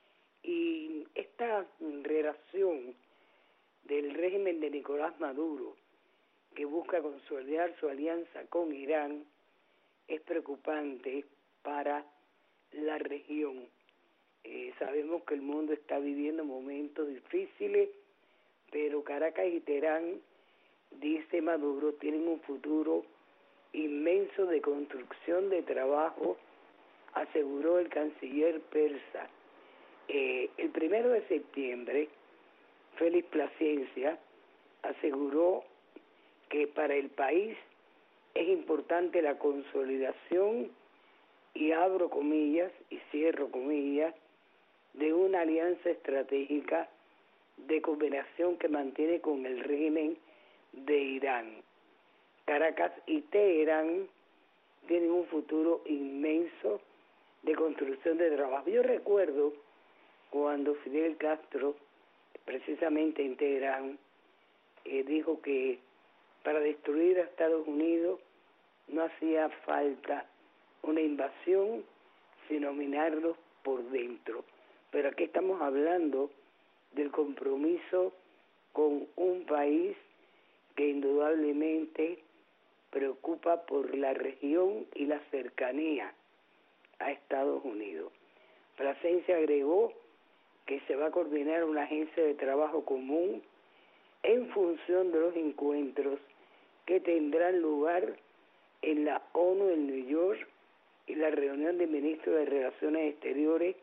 B: Y esta relación del régimen de Nicolás Maduro, que busca consolidar su alianza con Irán, es preocupante para la región. Eh, sabemos que el mundo está viviendo momentos difíciles, pero Caracas y Teherán, dice Maduro, tienen un futuro inmenso de construcción de trabajo, aseguró el canciller persa. Eh, el primero de septiembre, Félix Plasencia aseguró que para el país es importante la consolidación, y abro comillas y cierro comillas, de una alianza estratégica de cooperación que mantiene con el régimen de Irán. Caracas y Teherán tienen un futuro inmenso de construcción de trabajo. Yo recuerdo cuando Fidel Castro, precisamente en Teherán, eh, dijo que para destruir a Estados Unidos no hacía falta una invasión, sino minarlos por dentro. Pero aquí estamos hablando del compromiso con un país que indudablemente preocupa por la región y la cercanía a Estados Unidos. Plasencia agregó que se va a coordinar una agencia de trabajo común en función de los encuentros que tendrán lugar en la ONU en New York y la reunión de ministros de Relaciones Exteriores,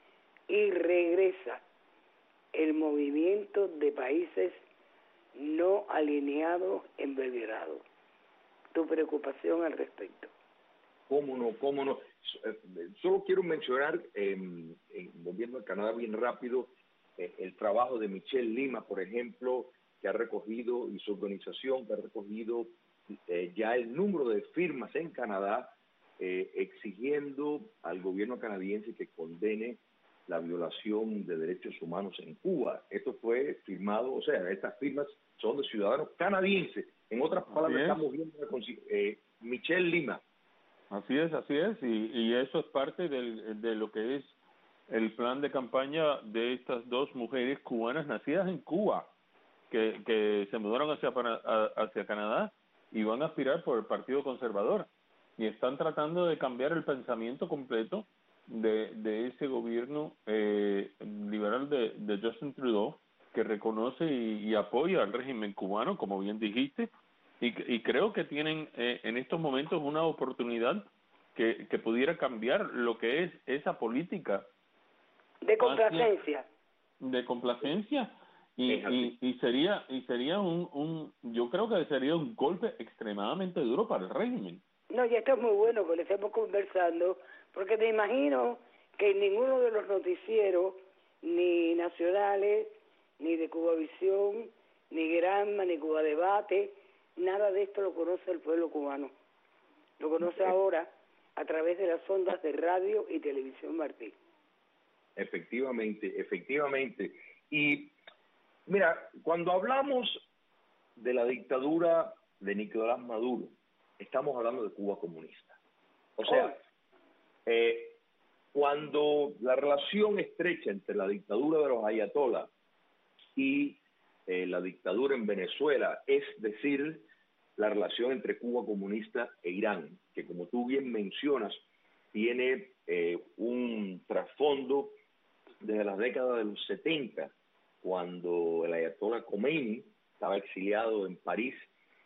B: y regresa el movimiento de países no alineados en Belgrado. ¿Tu preocupación al respecto?
J: ¿Cómo no? ¿Cómo no? Solo quiero mencionar, eh, eh, volviendo a Canadá bien rápido, eh, el trabajo de Michelle Lima, por ejemplo, que ha recogido, y su organización que ha recogido eh, ya el número de firmas en Canadá eh, exigiendo al gobierno canadiense que condene la violación de derechos humanos en Cuba. Esto fue firmado, o sea, estas firmas son de ciudadanos canadienses. En otras palabras, estamos viendo eh, Michelle Lima.
C: Así es, así es, y, y eso es parte del, de lo que es el plan de campaña de estas dos mujeres cubanas nacidas en Cuba, que, que se mudaron hacia, hacia Canadá y van a aspirar por el Partido Conservador, y están tratando de cambiar el pensamiento completo de, de ese gobierno eh, liberal de, de Justin Trudeau, que reconoce y, y apoya al régimen cubano, como bien dijiste, y, y creo que tienen eh, en estos momentos una oportunidad que, que pudiera cambiar lo que es esa política
B: de complacencia,
C: de complacencia y, y, y sería y sería un, un yo creo que sería un golpe extremadamente duro para el régimen.
B: No, y esto es muy bueno que lo estemos conversando, porque me imagino que ninguno de los noticieros, ni nacionales, ni de Cubavisión, ni Granma, ni Cuba Debate, nada de esto lo conoce el pueblo cubano. Lo conoce ahora a través de las ondas de radio y televisión Martí.
J: Efectivamente, efectivamente. Y mira, cuando hablamos de la dictadura de Nicolás Maduro, estamos hablando de Cuba comunista. O sea, eh, cuando la relación estrecha entre la dictadura de los ayatolás y eh, la dictadura en Venezuela, es decir, la relación entre Cuba comunista e Irán, que como tú bien mencionas, tiene eh, un trasfondo desde las décadas de los setenta, cuando el ayatolá Khomeini estaba exiliado en París.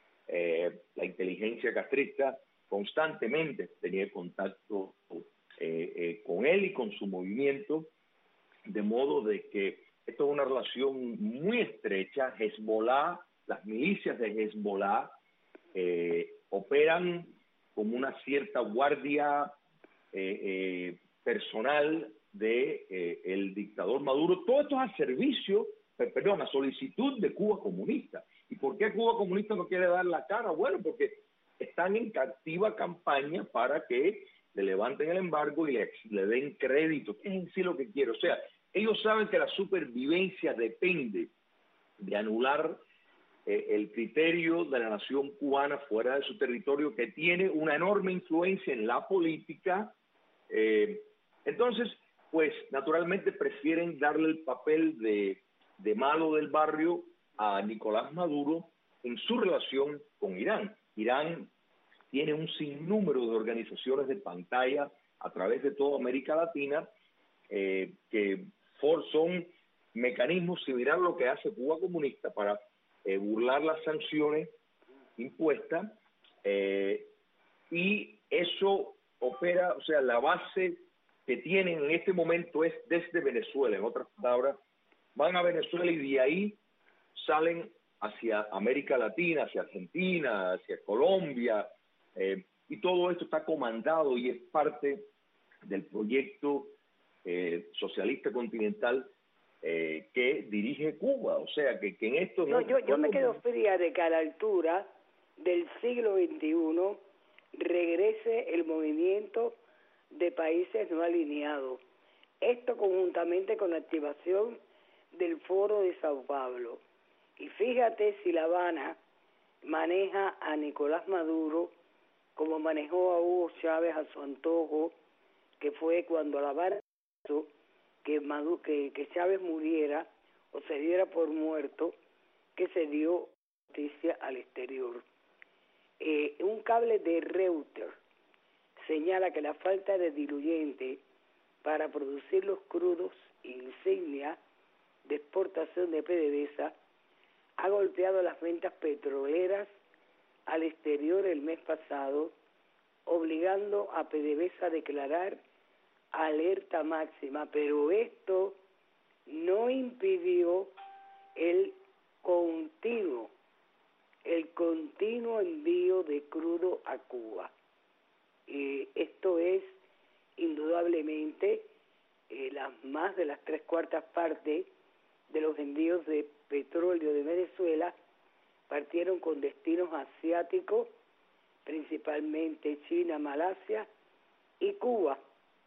J: Eh, la inteligencia castrista constantemente tenía contacto eh, eh, con él y con su movimiento, de modo de que esto es una relación muy estrecha. Hezbollah, las milicias de Hezbollah eh, operan como una cierta guardia eh, eh, personal de eh, el dictador Maduro. Todo esto es a servicio, perdón, a solicitud de Cuba comunista. ¿Y por qué Cuba comunista no quiere dar la cara? Bueno, porque están en activa campaña para que le levanten el embargo y le, le den crédito, que es en sí lo que quiere. O sea, ellos saben que la supervivencia depende de anular eh, el criterio de la nación cubana fuera de su territorio, que tiene una enorme influencia en la política. Eh, entonces, pues naturalmente prefieren darle el papel de, de malo del barrio a Nicolás Maduro en su relación con Irán. Irán tiene un sinnúmero de organizaciones de pantalla a través de toda América Latina eh, que for, son mecanismos similares a lo que hace Cuba comunista para eh, burlar las sanciones impuestas, eh, y eso opera, o sea, la base que tienen en este momento es desde Venezuela. En otras palabras, van a Venezuela y de ahí salen hacia América Latina, hacia Argentina, hacia Colombia, eh, y todo esto está comandado y es parte del proyecto eh, socialista continental eh, que dirige Cuba. O sea, que, que en esto...
B: No,
J: no,
B: yo, yo me quedo fría de que a la altura del siglo veintiuno regrese el movimiento de países no alineados. Esto conjuntamente con la activación del Foro de Sao Paulo. Y fíjate si La Habana maneja a Nicolás Maduro como manejó a Hugo Chávez a su antojo, que fue cuando La Habana hizo que, Maduro, que, que Chávez muriera o se diera por muerto, que se dio noticia al exterior. Eh, un cable de Reuters señala que la falta de diluyente para producir los crudos insignia de exportación de PDVSA ha golpeado las ventas petroleras al exterior el mes pasado, obligando a PDVSA a declarar alerta máxima, pero esto no impidió el continuo, el continuo envío de crudo a Cuba. Eh, esto es indudablemente eh, las más de las tres cuartas partes de los envíos de petróleo de Venezuela partieron con destinos asiáticos, principalmente China, Malasia y Cuba.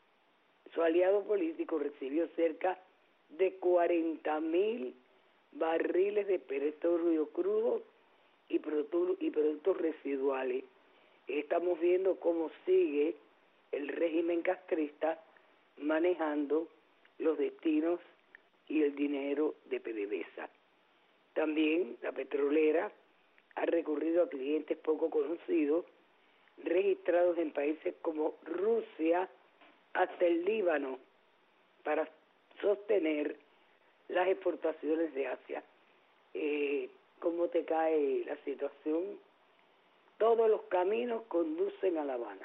B: Su aliado político recibió cerca de cuarenta mil barriles de petróleo crudo y productos, y productos residuales. Estamos viendo cómo sigue el régimen castrista manejando los destinos y el dinero de PDVSA. También la petrolera ha recurrido a clientes poco conocidos, registrados en países como Rusia, hasta el Líbano, para sostener las exportaciones de Asia. Eh, ¿Cómo te cae la situación? Todos los caminos conducen a La Habana.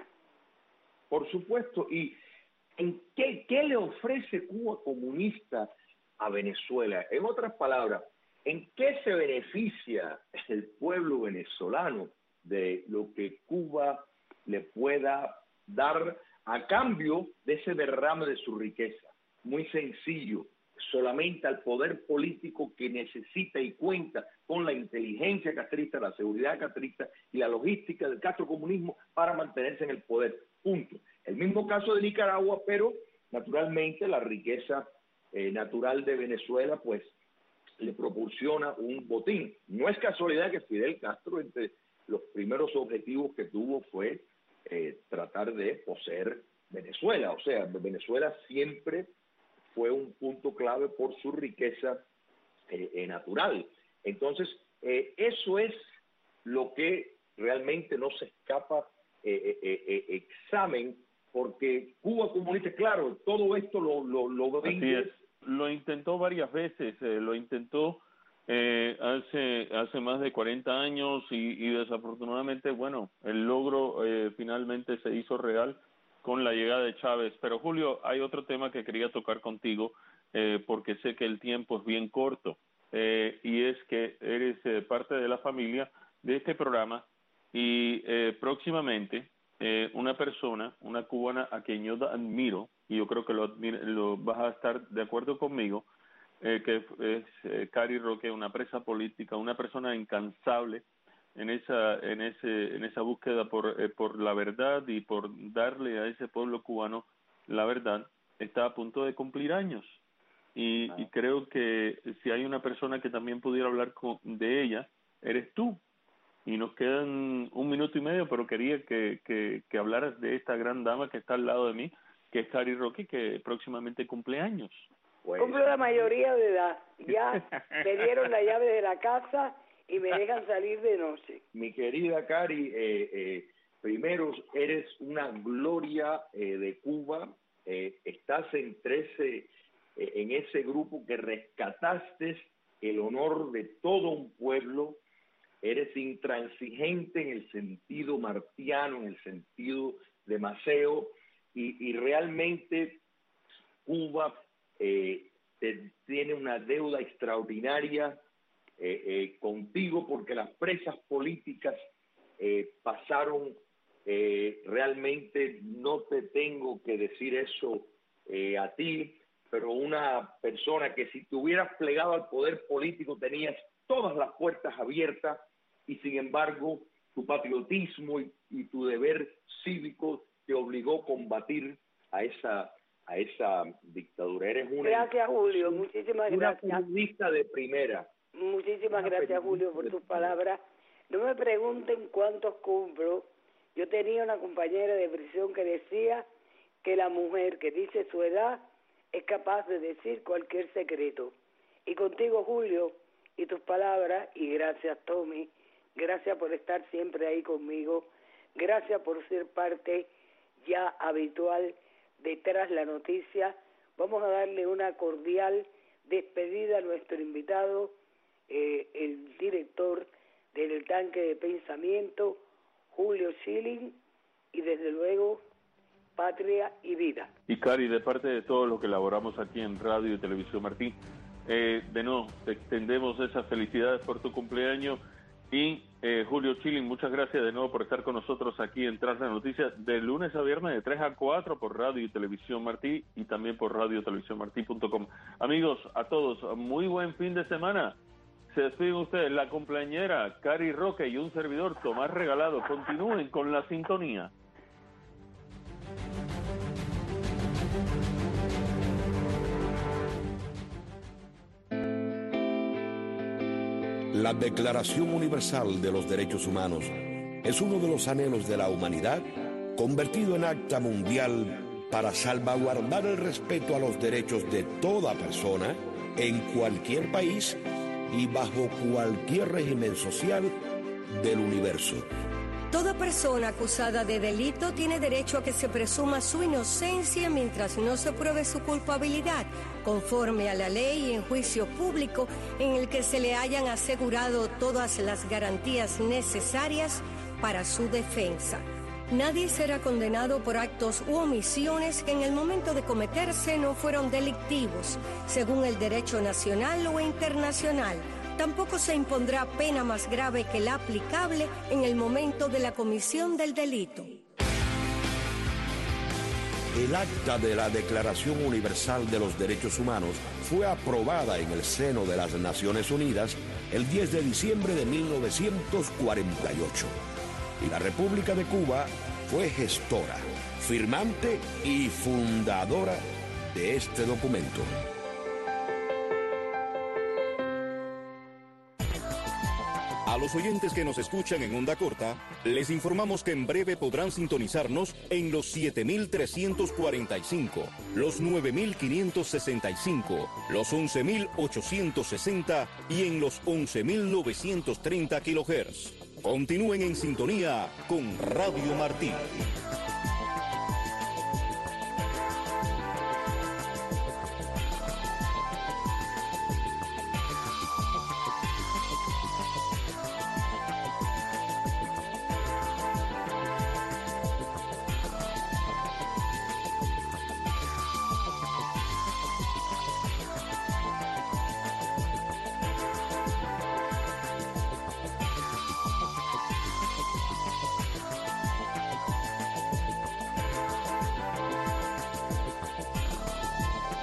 J: Por supuesto. ¿Y en qué, qué le ofrece Cuba comunista a Venezuela? En otras palabras, ¿en qué se beneficia el pueblo venezolano de lo que Cuba le pueda dar a cambio de ese derrame de su riqueza? Muy sencillo, solamente al poder político que necesita y cuenta con la inteligencia castrista, la seguridad castrista y la logística del castrocomunismo para mantenerse en el poder. Punto. El mismo caso de Nicaragua, pero naturalmente la riqueza eh, natural de Venezuela pues le proporciona un botín. No es casualidad que Fidel Castro, entre los primeros objetivos que tuvo fue eh, tratar de poseer Venezuela. O sea, Venezuela siempre fue un punto clave por su riqueza eh, eh, natural. Entonces, eh, eso es lo que realmente no se escapa eh, eh, eh, examen, porque Cuba comunista, claro, todo esto lo, lo, lo vende.
C: Así es. Lo intentó varias veces, eh, lo intentó eh, hace hace más de cuarenta años y, y desafortunadamente, bueno, el logro eh, finalmente se hizo real con la llegada de Chávez. Pero Julio, hay otro tema que quería tocar contigo eh, porque sé que el tiempo es bien corto eh, y es que eres eh, parte de la familia de este programa y eh, próximamente eh, una persona, una cubana a quien yo admiro, y yo creo que lo, admiro, lo vas a estar de acuerdo conmigo, eh, que es eh, Cari Roque, una presa política, una persona incansable en esa en ese en esa búsqueda por eh, por la verdad y por darle a ese pueblo cubano la verdad, está a punto de cumplir años y, y creo que si hay una persona que también pudiera hablar con, de ella, eres tú. Y nos quedan un minuto y medio, pero quería que, que, que hablaras de esta gran dama que está al lado de mí, que es Cari Roque, que próximamente cumple años.
B: Pues, cumplo la mayoría de edad. Ya me dieron la llave de la casa y me dejan salir de noche.
J: Mi querida Cari, eh, eh, primero eres una gloria eh, de Cuba. Eh, estás entre ese, eh, en ese grupo que rescataste el honor de todo un pueblo. Eres intransigente en el sentido martiano, en el sentido de Maceo, y, y realmente Cuba eh, te, tiene una deuda extraordinaria eh, eh, contigo, porque las presas políticas eh, pasaron, eh, realmente no te tengo que decir eso eh, a ti, pero una persona que si te hubieras plegado al poder político tenías todas las puertas abiertas, y sin embargo tu patriotismo y, y tu deber cívico te obligó a combatir a esa a esa dictadura. Eres una
B: gracias, Julio, muchísimas
J: una
B: gracias.
J: periodista de primera.
B: Muchísimas gracias, Julio, por tus palabras. No me pregunten cuántos cumplo. Yo tenía una compañera de prisión que decía que la mujer que dice su edad es capaz de decir cualquier secreto. Y contigo, Julio, y tus palabras, y gracias, Tommy, gracias por estar siempre ahí conmigo, gracias por ser parte ya habitual detrás la noticia. Vamos a darle una cordial despedida a nuestro invitado, eh, el director del Tanque de Pensamiento, Julio Schilling, y desde luego Patria y Vida.
C: Y Cari, de parte de todos los que elaboramos aquí en Radio y Televisión Martí, eh, de nuevo, te extendemos esas felicidades por tu cumpleaños. Y eh, Julio Schilling, muchas gracias de nuevo por estar con nosotros aquí en Tras la Noticia, de lunes a viernes de tres a cuatro por Radio y Televisión Martí y también por radio televisión martí punto com. Amigos, a todos, muy buen fin de semana. Se despiden ustedes, la cumpleañera Cari Roque y un servidor, Tomás Regalado. Continúen con la sintonía.
K: La Declaración Universal de los Derechos Humanos es uno de los anhelos de la humanidad convertido en acta mundial para salvaguardar el respeto a los derechos de toda persona en cualquier país y bajo cualquier régimen social del universo.
L: Toda persona acusada de delito tiene derecho a que se presuma su inocencia mientras no se pruebe su culpabilidad, conforme a la ley y en juicio público en el que se le hayan asegurado todas las garantías necesarias para su defensa. Nadie será condenado por actos u omisiones que en el momento de cometerse no fueron delictivos, según el derecho nacional o internacional. Tampoco se impondrá pena más grave que la aplicable en el momento de la comisión del delito.
K: El acta de la Declaración Universal de los Derechos Humanos fue aprobada en el seno de las Naciones Unidas el diez de diciembre de mil novecientos cuarenta y ocho. Y la República de Cuba fue gestora, firmante y fundadora de este documento.
M: A los oyentes que nos escuchan en onda corta, les informamos que en breve podrán sintonizarnos en los siete mil trescientos cuarenta y cinco, los nueve mil quinientos sesenta y cinco, los once mil ochocientos sesenta y en los once mil novecientos treinta kilohertz. Continúen en sintonía con Radio Martí.